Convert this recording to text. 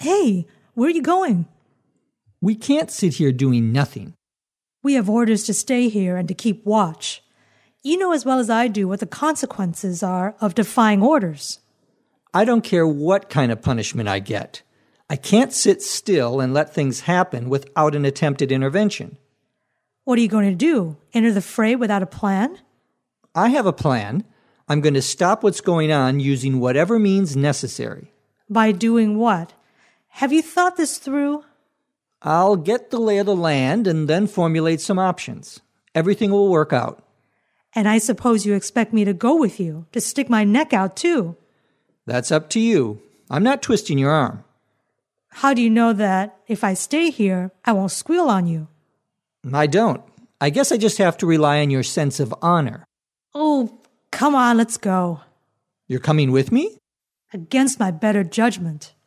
Hey, where are you going? We can't sit here doing nothing. We have orders to stay here and to keep watch. You know as well as I do what the consequences are of defying orders. I don't care what kind of punishment I get. I can't sit still and let things happen without an attempted intervention. What are you going to do? Enter the fray without a plan? I have a plan. I'm going to stop what's going on using whatever means necessary. By doing what? Have you thought this through? I'll get the lay of the land and then formulate some options. Everything will work out. And I suppose you expect me to go with you, to stick my neck out too. That's up to you. I'm not twisting your arm. How do you know that if I stay here, I won't squeal on you? I don't. I guess I just have to rely on your sense of honor. Oh, come on, let's go. You're coming with me? Against my better judgment.